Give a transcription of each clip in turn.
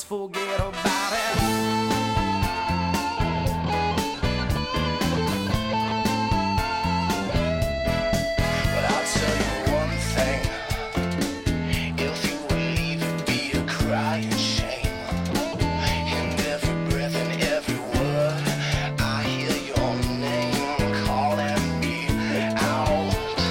forget about it. But I'll tell you one thing, if you would leave, it'd be a crying shame. In every breath and every word, I hear your name calling me out.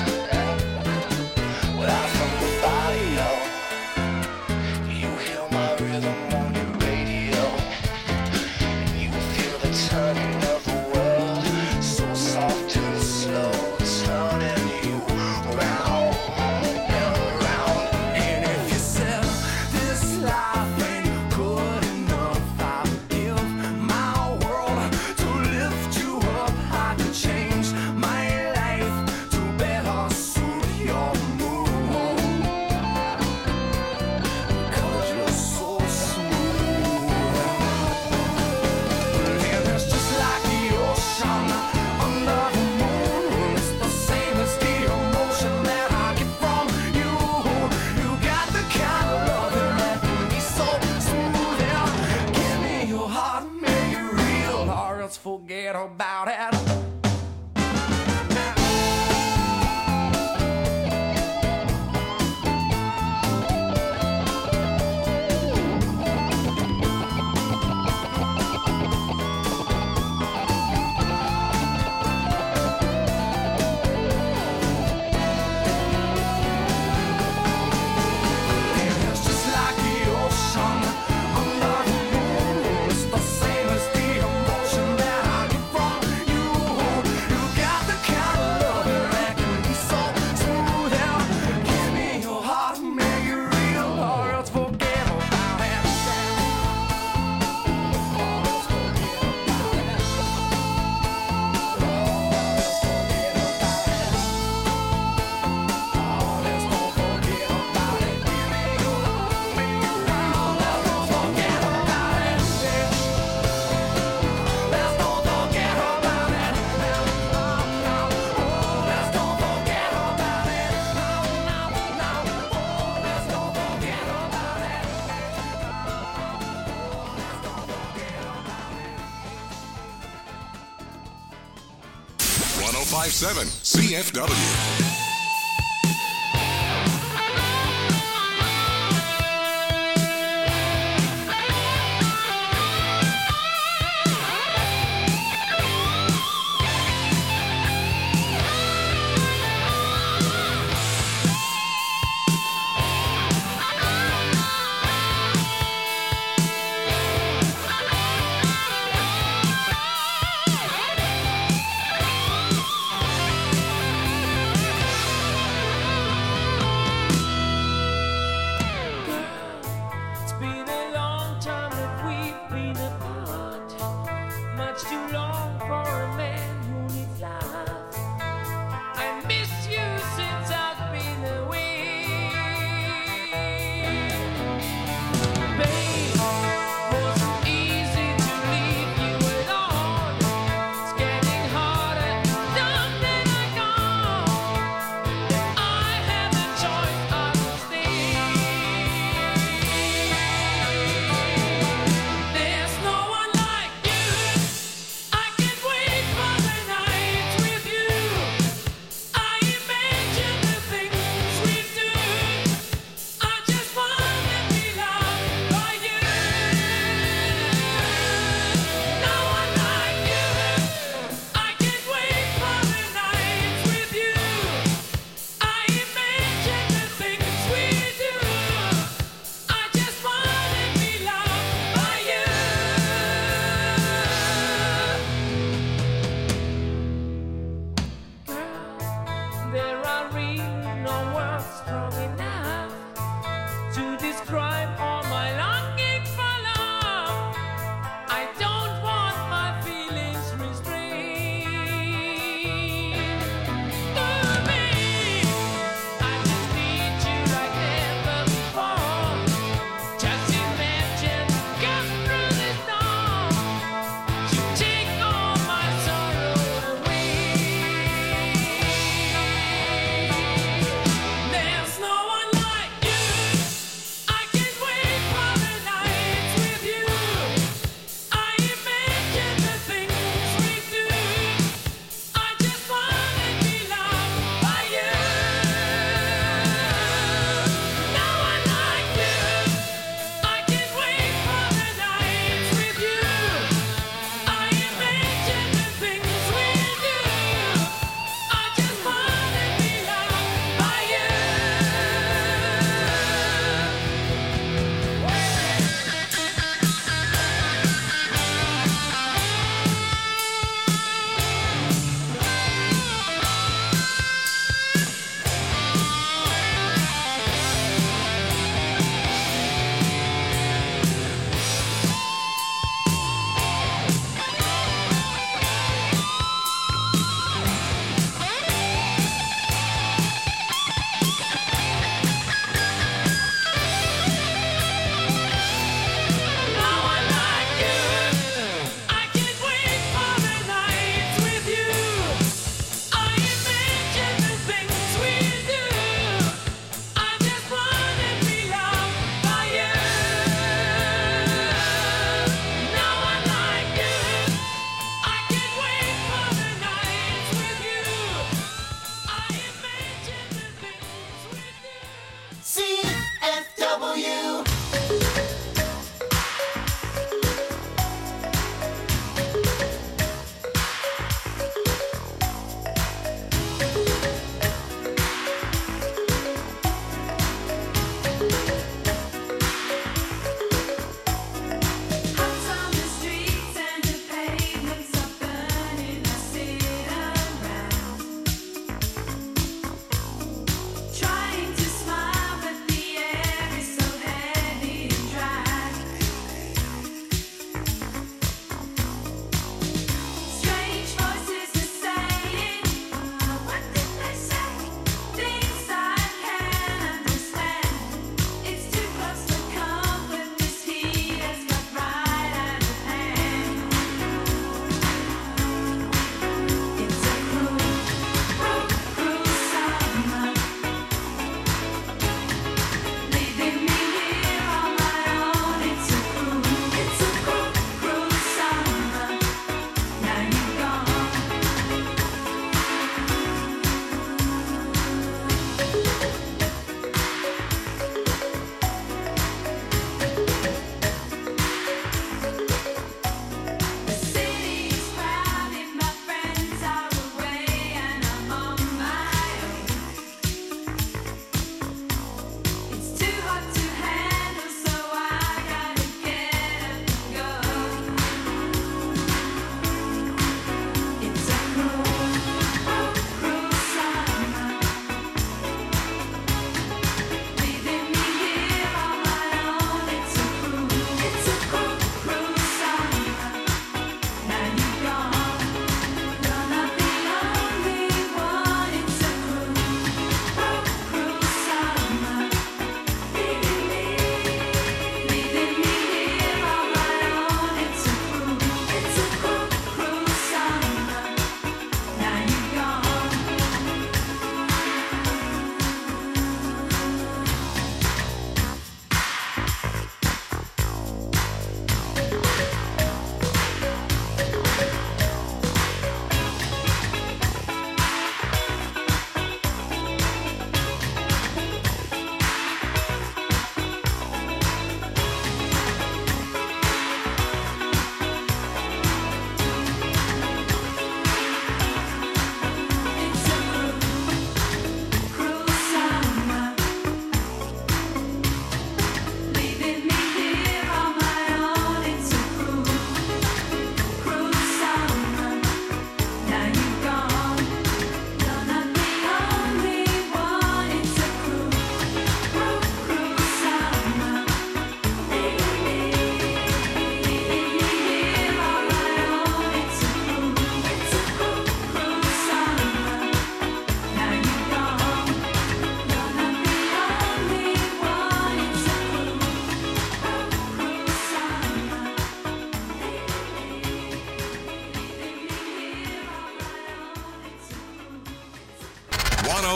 Without from the barrio, you hear my rhythm on your radio, and you feel the turning of the world, so soft and slow, turning you round and round. And if you said this life ain't good enough, I'll give my world to lift you up. I could change my life to better suit your mood, 'cause you're so smooth. And it's just like the ocean under the moon. It's the same as the emotion that I get from you. You got the kind of loving that can be so smooth. Yeah. Give me your heart, make it real, or else forget about it. It's just like the ocean under the moon. It's the same as the emotion that I get from you. You got the kind of loving that can be so smooth. Yeah. Give me your heart, make it real, or else forget about it. .1057 CFW.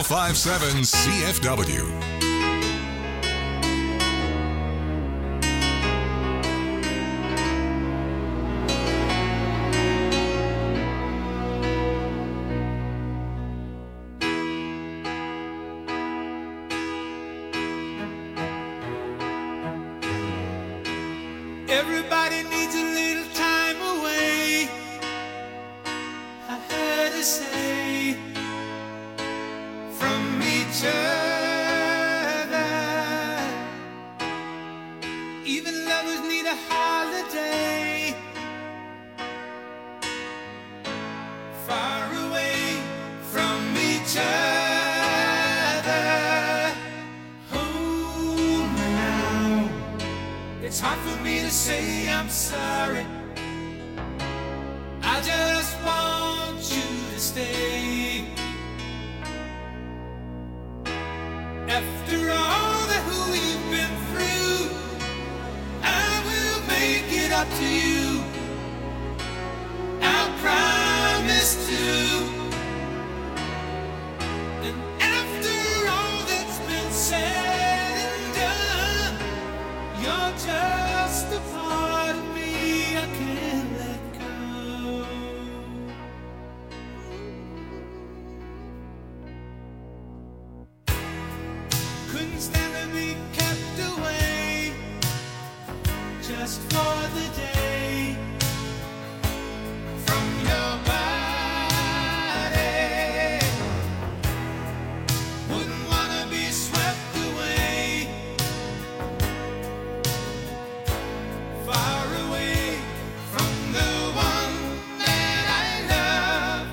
1057 CFW. Everybody needs a little time away, I heard her say, from each other. Even lovers need a holiday, far away from each other. Hold me now. It's hard for me to say I'm sorry. I just want you to stay. After all that we've been through, I will make it up to you. I promise to. And after all that's been said and done, you're just a part of me I can't let go. Couldn't stand to be kept away just for the day from your body. Wouldn't wanna be swept away, far away from the one that I love.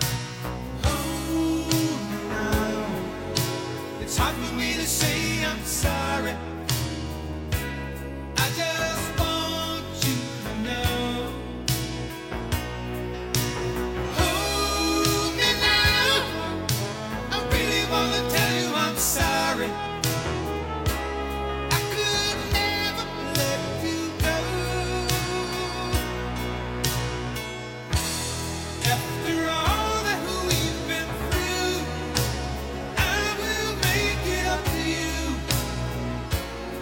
Oh, now it's hard for me to say I'm sorry. I just want you to know. Hold me now. I really wanna tell you I'm sorry. I could never let you go. After all that we've been through, I will make it up to you.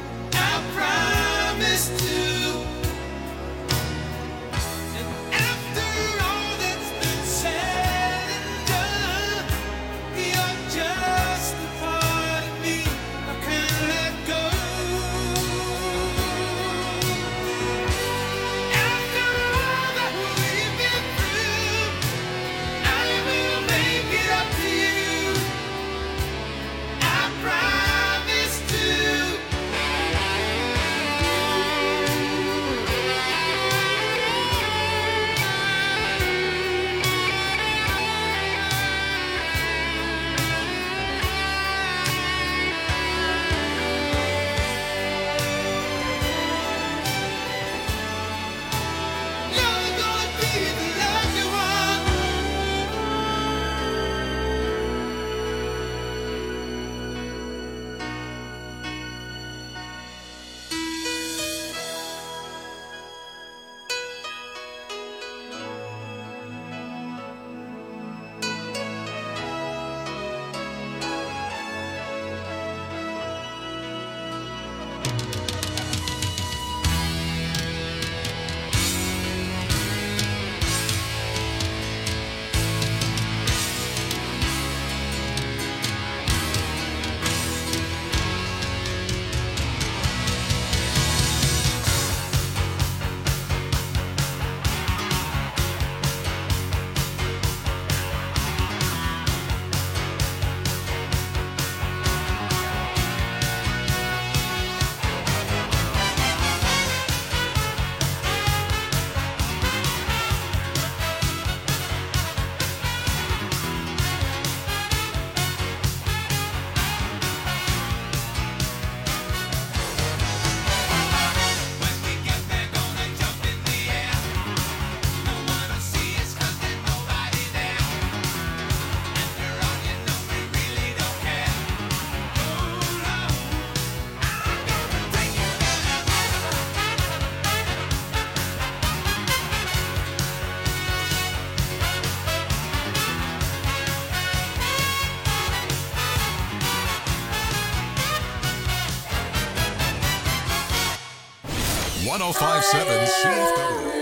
1057 CFW.